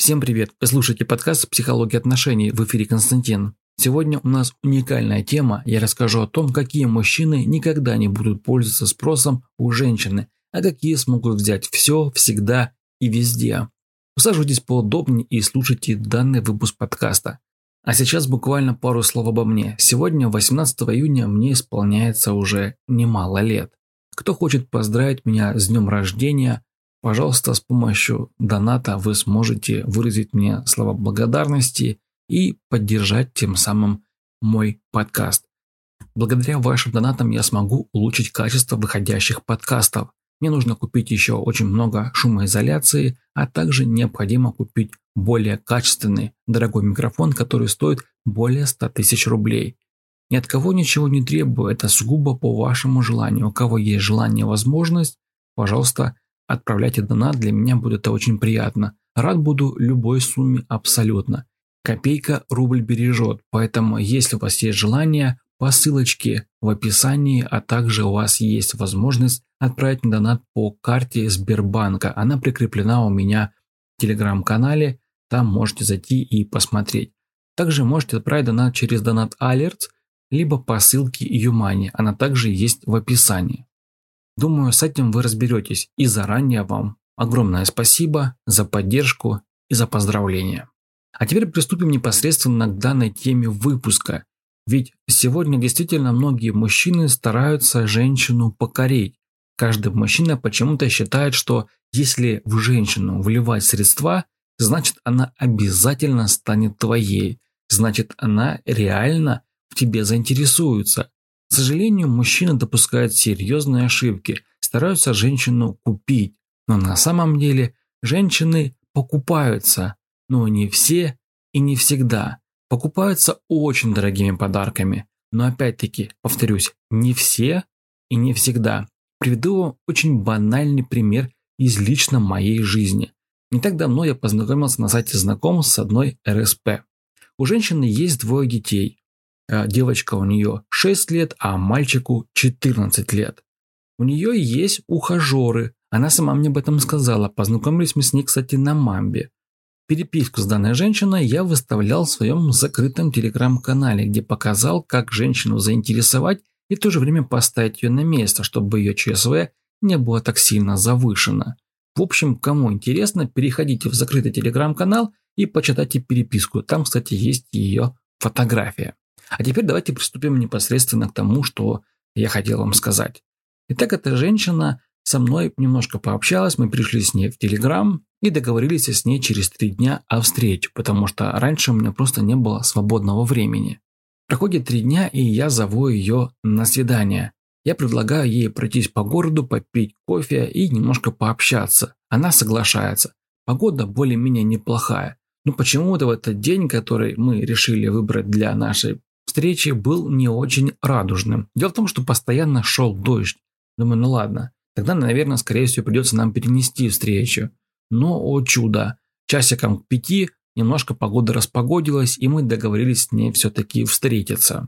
Всем привет! Вы слушаете подкаст «Психология отношений», в эфире Константин. Сегодня у нас уникальная тема. Я расскажу о том, какие мужчины никогда не будут пользоваться спросом у женщины, а какие смогут взять все, всегда и везде. Усаживайтесь поудобнее и слушайте данный выпуск подкаста. А сейчас буквально пару слов обо мне. Сегодня, 18 июня, мне исполняется уже немало лет. Кто хочет поздравить меня с днем рождения, пожалуйста, с помощью доната вы сможете выразить мне слова благодарности и поддержать тем самым мой подкаст. Благодаря вашим донатам я смогу улучшить качество выходящих подкастов. Мне нужно купить еще очень много шумоизоляции, а также необходимо купить более качественный, дорогой микрофон, который стоит более 100 тысяч рублей. Ни от кого ничего не требую, это сугубо по вашему желанию. У кого есть желание и возможность, пожалуйста, отправляйте донат, для меня будет это очень приятно. Рад буду любой сумме абсолютно. Копейка рубль бережет, поэтому если у вас есть желание, по ссылочке в описании, а также у вас есть возможность отправить мне донат по карте Сбербанка. Она прикреплена у меня в телеграм-канале, там можете зайти и посмотреть. Также можете отправить донат через Donat Alerts, либо по ссылке Юмани, она также есть в описании. Думаю, с этим вы разберетесь, и заранее вам огромное спасибо за поддержку и за поздравления. А теперь приступим непосредственно к данной теме выпуска. Ведь сегодня действительно многие мужчины стараются женщину покорить. Каждый мужчина почему-то считает, что если в женщину вливать средства, значит она обязательно станет твоей, значит она реально в тебе заинтересуется. К сожалению, мужчины допускают серьезные ошибки, стараются женщину купить, но на самом деле женщины покупаются, но не все и не всегда. Покупаются очень дорогими подарками, но опять-таки, повторюсь, не все и не всегда. Приведу вам очень банальный пример из лично моей жизни. Не так давно я познакомился на сайте знакомств с одной РСП. У женщины есть 2 детей. Девочка у нее 6 лет, а мальчику 14 лет. У нее есть ухажеры. Она сама мне об этом сказала. Познакомились мы с ней, кстати, на Мамбе. Переписку с данной женщиной я выставлял в своем закрытом телеграм-канале, где показал, как женщину заинтересовать и в то же время поставить ее на место, чтобы ее ЧСВ не было так сильно завышено. В общем, кому интересно, переходите в закрытый телеграм-канал и почитайте переписку. Там, кстати, есть ее фотография. А теперь давайте приступим непосредственно к тому, что я хотел вам сказать. Итак, эта женщина со мной немножко пообщалась, мы пришли с ней в Телеграм и договорились с ней через 3 дня о встрече, потому что раньше у меня просто не было свободного времени. Проходит 3 дня, и я зову ее на свидание. Я предлагаю ей пройтись по городу, попить кофе и немножко пообщаться. Она соглашается. Погода более-менее неплохая. Но почему-то в этот день, который мы решили выбрать для нашей встречи, был не очень радужным. Дело в том, что постоянно шел дождь. Думаю, ну ладно, тогда, наверное, скорее всего придется нам перенести встречу. Но, о чудо, часиком к 5 немножко погода распогодилась, и мы договорились с ней все-таки встретиться.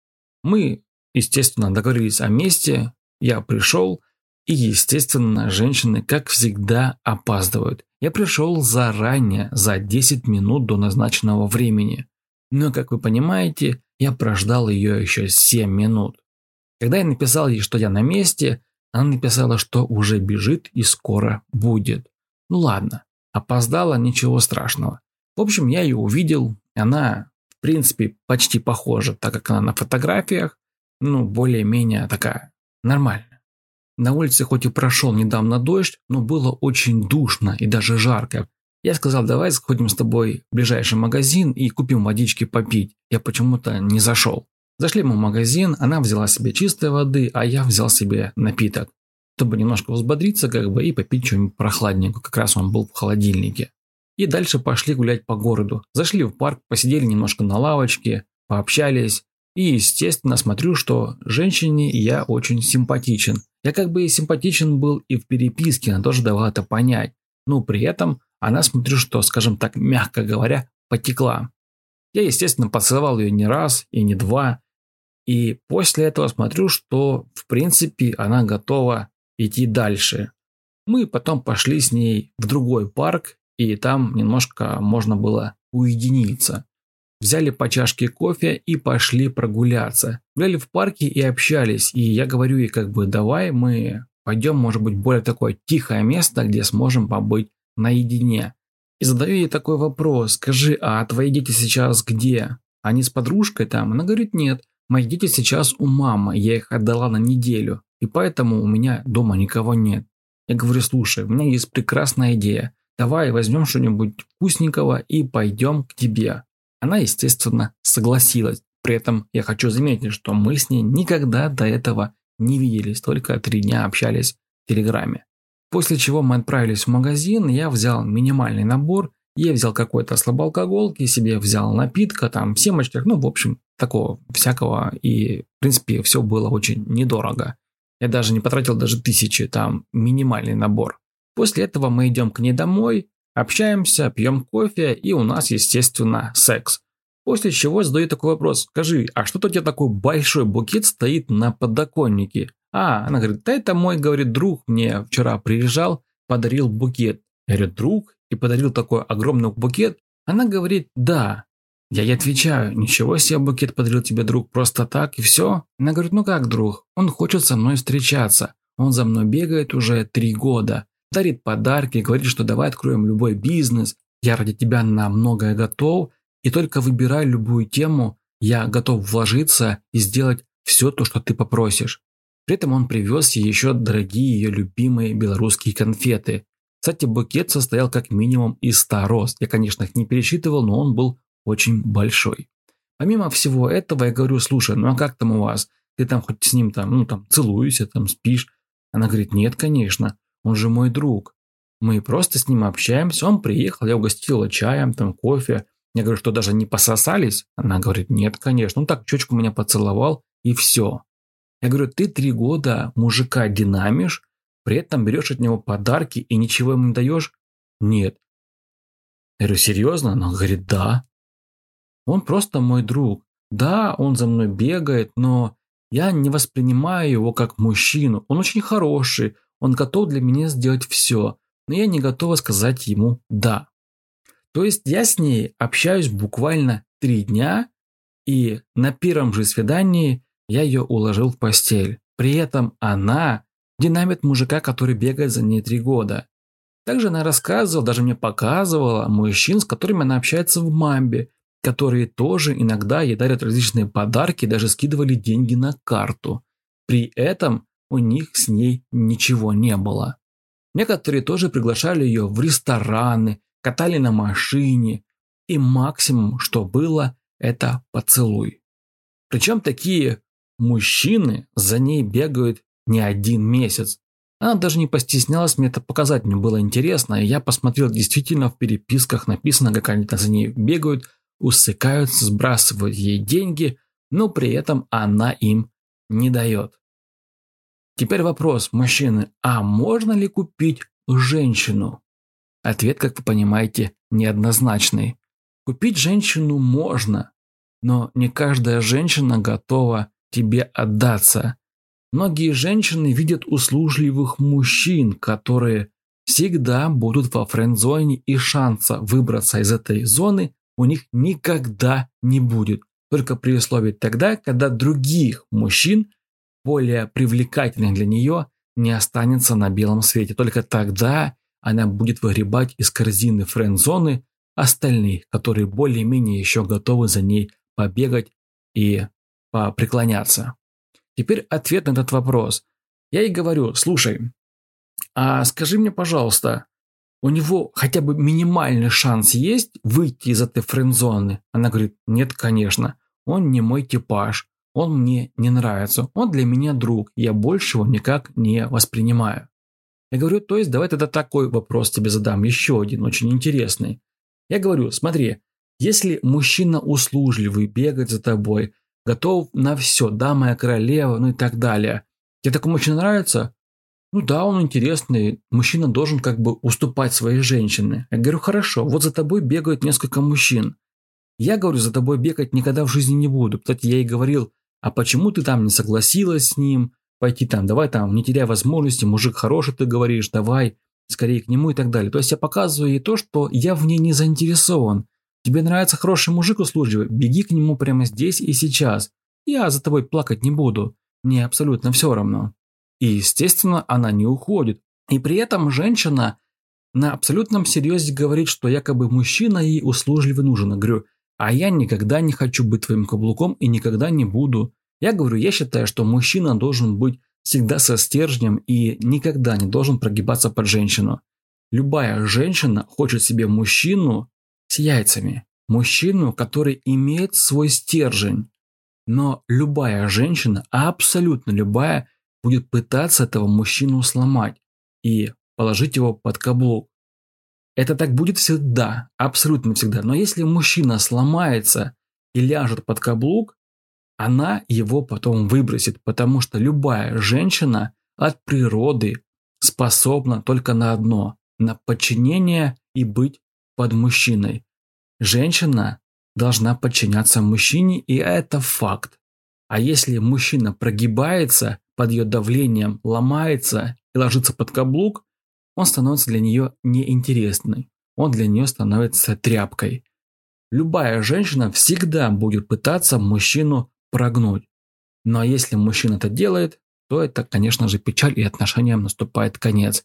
Мы, естественно, договорились о месте, я пришел, и, естественно, женщины, как всегда, опаздывают. Я пришел заранее, за 10 минут до назначенного времени. Но, как вы понимаете, я прождал ее еще 7 минут. Когда я написал ей, что я на месте, она написала, что уже бежит и скоро будет. Ну ладно, опоздала, ничего страшного. В общем, я ее увидел, она, в принципе, почти похожа, так как она на фотографиях, ну, более-менее такая, нормальная. На улице хоть и прошел недавно дождь, но было очень душно и даже жарко. Я сказал, давай сходим с тобой в ближайший магазин и купим водички попить. Я почему-то не зашел. Зашли мы в магазин, она взяла себе чистой воды, а я взял себе напиток, чтобы немножко взбодриться и попить что-нибудь прохладненькое, как раз он был в холодильнике. И дальше пошли гулять по городу. Зашли в парк, посидели немножко на лавочке, пообщались. И, естественно, смотрю, что женщине я очень симпатичен. Я и симпатичен был и в переписке, она тоже давала это понять. Но при этом она, смотрю, что, скажем так, мягко говоря, потекла. Я, естественно, поцеловал ее не раз и не 2. И после этого смотрю, что, в принципе, она готова идти дальше. Мы потом пошли с ней в другой парк, и там немножко можно было уединиться. Взяли по чашке кофе и пошли прогуляться. Гуляли в парке и общались, и я говорю ей давай мы пойдем, может быть, в более такое тихое место, где сможем побыть наедине. И задаю ей такой вопрос: скажи, а твои дети сейчас где? Они с подружкой там? Она говорит: нет, мои дети сейчас у мамы, я их отдала на неделю, и поэтому у меня дома никого нет. Я говорю: слушай, у меня есть прекрасная идея, давай возьмем что-нибудь вкусненького и пойдем к тебе. Она, естественно, согласилась. При этом я хочу заметить, что мы с ней никогда до этого не виделись, только 3 дня общались в Телеграме. После чего мы отправились в магазин, я взял минимальный набор, я взял какой-то слабоалкоголки, себе взял напитка, там, в семечках, в общем, такого всякого, и, в принципе, все было очень недорого. Я даже не потратил даже 1000, там, минимальный набор. После этого мы идем к ней домой, общаемся, пьем кофе, и у нас, естественно, секс. После чего задаю такой вопрос: скажи, а что-то у тебя такой большой букет стоит на подоконнике? Она говорит: да это мой, говорит, друг мне вчера приезжал, подарил букет. Я говорю: друг? И подарил такой огромный букет? Она говорит: да. Я ей отвечаю: ничего себе, букет подарил тебе друг просто так и все? Она говорит: ну как друг? Он хочет со мной встречаться. Он за мной бегает уже 3 года. Дарит подарки, говорит, что давай откроем любой бизнес. Я ради тебя на многое готов. И только выбирай любую тему, я готов вложиться и сделать все то, что ты попросишь. При этом он привез ей еще дорогие ее любимые белорусские конфеты. Кстати, букет состоял как минимум из 100 роз. Я, конечно, их не пересчитывал, но он был очень большой. Помимо всего этого, я говорю: слушай, а как там у вас? Ты там хоть с ним целуешься, спишь? Она говорит: нет, конечно, он же мой друг. Мы просто с ним общаемся, он приехал, я угостил его чаем, кофе. Я говорю: что даже не пососались? Она говорит: нет, конечно, он так щечку меня поцеловал и все. Я говорю: ты 3 года мужика динамишь, при этом берешь от него подарки и ничего ему не даешь? Нет. Я говорю: серьезно? Она говорит: да. Он просто мой друг. Да, он за мной бегает, но я не воспринимаю его как мужчину. Он очень хороший, он готов для меня сделать все, но я не готова сказать ему «да». То есть я с ней общаюсь буквально 3 дня, и на первом же свидании я ее уложил в постель. При этом она динамит мужика, который бегает за ней 3 года. Также она рассказывала, даже мне показывала мужчин, с которыми она общается в Мамбе, которые тоже иногда ей дарят различные подарки, даже скидывали деньги на карту. При этом у них с ней ничего не было. Некоторые тоже приглашали ее в рестораны, катали на машине, и максимум, что было, это поцелуй. Причем такие мужчины за ней бегают не 1 месяц. Она даже не постеснялась мне это показать, мне было интересно, и я посмотрел, действительно в переписках написано, как они за ней бегают, усыкаются, сбрасывают ей деньги, но при этом она им не дает. Теперь вопрос, мужчины: а можно ли купить женщину? Ответ, как вы понимаете, неоднозначный. Купить женщину можно, но не каждая женщина готова тебе отдаться. Многие женщины видят услужливых мужчин, которые всегда будут во френд-зоне, и шанса выбраться из этой зоны у них никогда не будет. Только при условии тогда, когда других мужчин, более привлекательных для нее, не останется на белом свете. Только тогда она будет выгребать из корзины френд-зоны остальных, которые более-менее еще готовы за ней побегать и попреклоняться. Теперь ответ на этот вопрос. Я ей говорю: слушай, а скажи мне, пожалуйста, у него хотя бы минимальный шанс есть выйти из этой френд-зоны? Она говорит: нет, конечно, он не мой типаж, он мне не нравится, он для меня друг, я больше его никак не воспринимаю. Я говорю: то есть давай тогда такой вопрос тебе задам, еще один, очень интересный. Я говорю: смотри, если мужчина услужливый, бегает за тобой, готов на все, да, моя королева, и так далее, тебе такой мужчина нравится? Ну да, он интересный, мужчина должен уступать своей женщине. Я говорю: хорошо, вот за тобой бегают несколько мужчин. Я говорю: за тобой бегать никогда в жизни не буду. Кстати, я ей говорил: а почему ты не согласилась с ним? Пойти давай не теряй возможности, мужик хороший, ты говоришь, давай скорее к нему и так далее. То есть я показываю ей то, что я в ней не заинтересован. Тебе нравится хороший мужик услужливый, беги к нему прямо здесь и сейчас. Я за тобой плакать не буду. Мне абсолютно все равно. И, естественно, она не уходит. И при этом женщина на абсолютном серьезе говорит, что якобы мужчина ей услужливый нужен. Я говорю, а я никогда не хочу быть твоим каблуком и никогда не буду. Я говорю, я считаю, что мужчина должен быть всегда со стержнем и никогда не должен прогибаться под женщину. Любая женщина хочет себе мужчину с яйцами. Мужчину, который имеет свой стержень. Но любая женщина, абсолютно любая, будет пытаться этого мужчину сломать и положить его под каблук. Это так будет всегда, абсолютно всегда. Но если мужчина сломается и ляжет под каблук, она его потом выбросит, потому что любая женщина от природы способна только на одно – на подчинение и быть под мужчиной. Женщина должна подчиняться мужчине, и это факт. А если мужчина прогибается под ее давлением, ломается и ложится под каблук, он становится для нее неинтересным. Он для нее становится тряпкой. Любая женщина всегда будет пытаться мужчину прогнуть. Но если мужчина это делает, то это, конечно же, печаль, и отношениям наступает конец.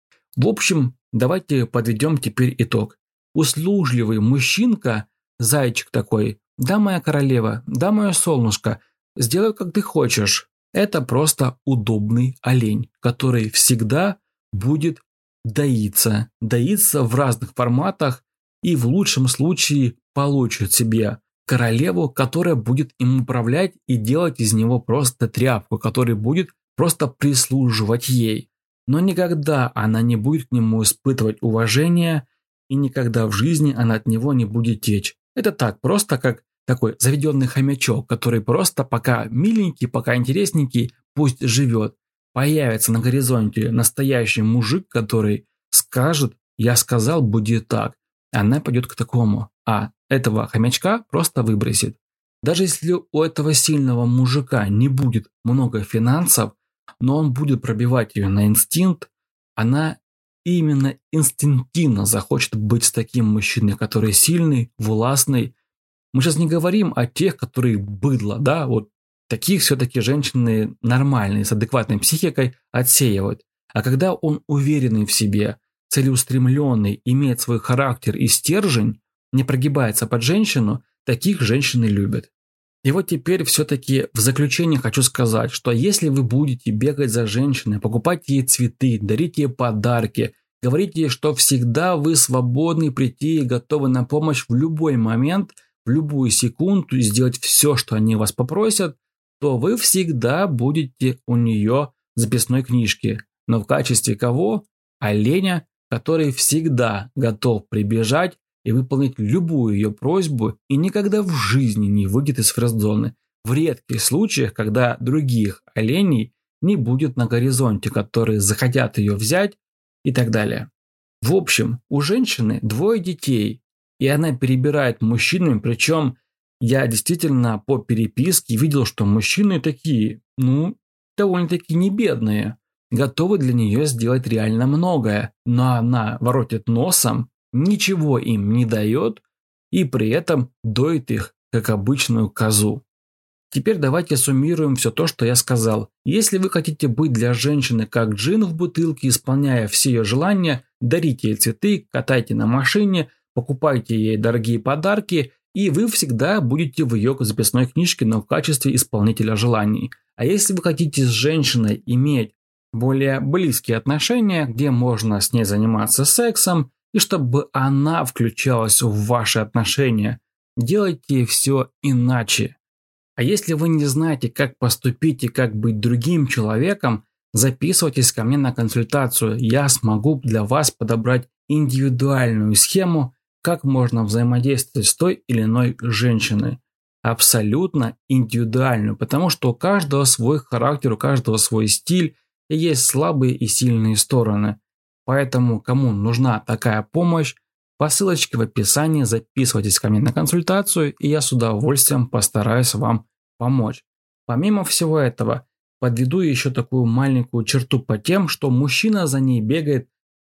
В общем, давайте подведем теперь итог. Услужливый мужчинка, зайчик такой, да, моя королева, да, мое солнышко, сделай, как ты хочешь. Это просто удобный олень, который всегда будет доиться в разных форматах и в лучшем случае получит себе королеву, которая будет им управлять и делать из него просто тряпку, который будет просто прислуживать ей. Но никогда она не будет к нему испытывать уважения и никогда в жизни она от него не будет течь. Это так, просто как такой заведенный хомячок, который просто пока миленький, пока интересненький, пусть живет. Появится на горизонте настоящий мужик, который скажет, я сказал, будет так. Она пойдет к такому, а этого хомячка просто выбросит. Даже если у этого сильного мужика не будет много финансов, но он будет пробивать ее на инстинкт, она именно инстинктивно захочет быть с таким мужчиной, который сильный, властный. Мы сейчас не говорим о тех, которые быдло, да, вот таких все-таки женщины нормальные, с адекватной психикой отсеивают. А когда он уверенный в себе, целеустремленный, имеет свой характер и стержень, не прогибается под женщину, таких женщины любят. И вот теперь все-таки в заключение хочу сказать, что если вы будете бегать за женщиной, покупать ей цветы, дарить ей подарки, говорить ей, что всегда вы свободны прийти и готовы на помощь в любой момент, в любую секунду сделать все, что они вас попросят, то вы всегда будете у нее в записной книжке. Но в качестве кого? Оленя, который всегда готов прибежать и выполнить любую ее просьбу и никогда в жизни не выйдет из френд-зоны. В редких случаях, когда других оленей не будет на горизонте, которые захотят ее взять и так далее. В общем, у женщины 2 детей, и она перебирает мужчинами, причем я действительно по переписке видел, что мужчины такие, довольно-таки не бедные, готовы для нее сделать реально многое, но она воротит носом, ничего им не дает и при этом доит их, как обычную козу. Теперь давайте суммируем все то, что я сказал. Если вы хотите быть для женщины как джин в бутылке, исполняя все ее желания, дарите ей цветы, катайте на машине, покупайте ей дорогие подарки, и вы всегда будете в ее записной книжке, но в качестве исполнителя желаний. А если вы хотите с женщиной иметь более близкие отношения, где можно с ней заниматься сексом, и чтобы она включалась в ваши отношения, делайте все иначе. А если вы не знаете, как поступить и как быть другим человеком, записывайтесь ко мне на консультацию. Я смогу для вас подобрать индивидуальную схему, как можно взаимодействовать с той или иной женщиной. Абсолютно индивидуальную, потому что у каждого свой характер, у каждого свой стиль, и есть слабые и сильные стороны. Поэтому, кому нужна такая помощь, по ссылочке в описании записывайтесь ко мне на консультацию, и я с удовольствием постараюсь вам помочь. Помимо всего этого, подведу еще такую маленькую черту по тем, что мужчина за ней бегает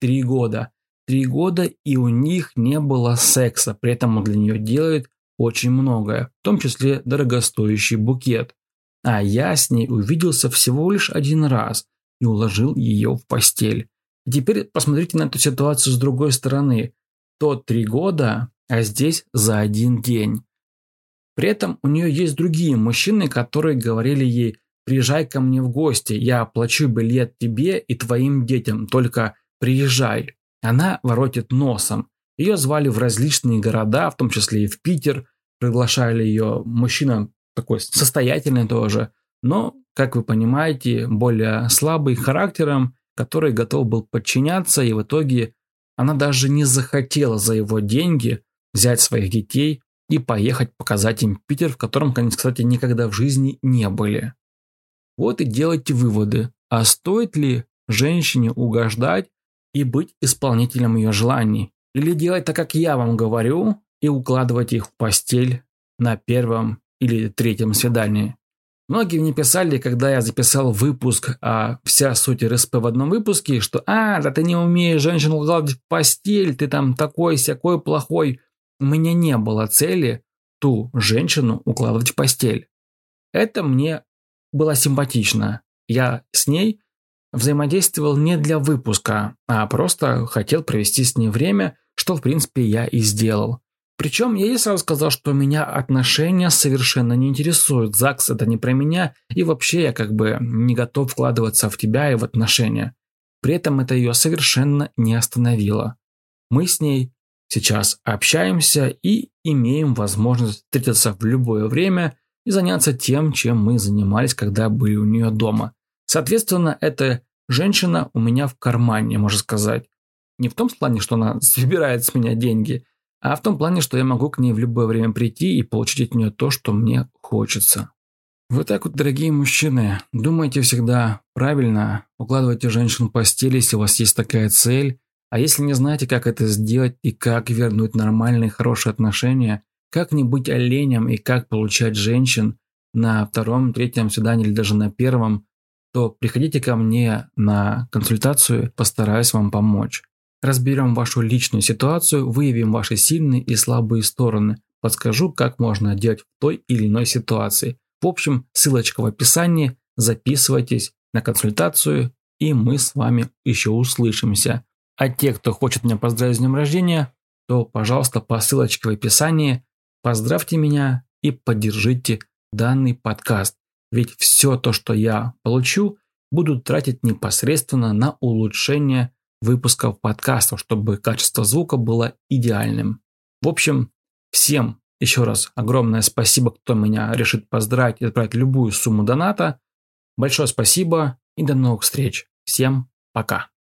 3 года. 3 года, и у них не было секса. При этом он для нее делает очень многое, в том числе дорогостоящий букет. А я с ней увиделся всего лишь 1 раз и уложил ее в постель. И теперь посмотрите на эту ситуацию с другой стороны. Тот 3 года, а здесь за 1 день. При этом у нее есть другие мужчины, которые говорили ей: приезжай ко мне в гости, я оплачу билет тебе и твоим детям, только приезжай. Она воротит носом. Ее звали в различные города, в том числе и в Питер. Приглашали ее, мужчина такой состоятельный тоже, но, как вы понимаете, более слабый характером, который готов был подчиняться, и в итоге она даже не захотела за его деньги взять своих детей и поехать показать им Питер, в котором, кстати, никогда в жизни не были. Вот и делайте выводы, а стоит ли женщине угождать и быть исполнителем ее желаний? Или делать так, как я вам говорю, и укладывать их в постель на 1-м или 3-м свидании? Многие мне писали, когда я записал выпуск «Вся суть РСП в одном выпуске», что да ты не умеешь женщину укладывать в постель, ты там такой-сякой плохой. У меня не было цели ту женщину укладывать в постель. Это мне было симпатично. Я с ней взаимодействовал не для выпуска, а просто хотел провести с ней время, что в принципе я и сделал. Причем я ей сразу сказал, что меня отношения совершенно не интересуют. ЗАГС — это не про меня, и вообще я не готов вкладываться в тебя и в отношения. При этом это ее совершенно не остановило. Мы с ней сейчас общаемся и имеем возможность встретиться в любое время и заняться тем, чем мы занимались, когда были у нее дома. Соответственно, эта женщина у меня в кармане, можно сказать. Не в том плане, что она собирает с меня деньги, а в том плане, что я могу к ней в любое время прийти и получить от нее то, что мне хочется. Вот так вот, дорогие мужчины, думайте всегда правильно, укладывайте женщину в постель, если у вас есть такая цель. А если не знаете, как это сделать и как вернуть нормальные, хорошие отношения, как не быть оленем и как получать женщин на 2-м, 3-м свидании или даже на 1-м, то приходите ко мне на консультацию, постараюсь вам помочь. Разберем вашу личную ситуацию, выявим ваши сильные и слабые стороны, подскажу, как можно делать в той или иной ситуации. В общем, ссылочка в описании, записывайтесь на консультацию, и мы с вами еще услышимся. А те, кто хочет меня поздравить с днем рождения, то, пожалуйста, по ссылочке в описании поздравьте меня и поддержите данный подкаст. Ведь все то, что я получу, буду тратить непосредственно на улучшение выпусков подкастов, чтобы качество звука было идеальным. В общем, всем еще раз огромное спасибо, кто меня решит поздравить и отправить любую сумму доната. Большое спасибо и до новых встреч. Всем пока.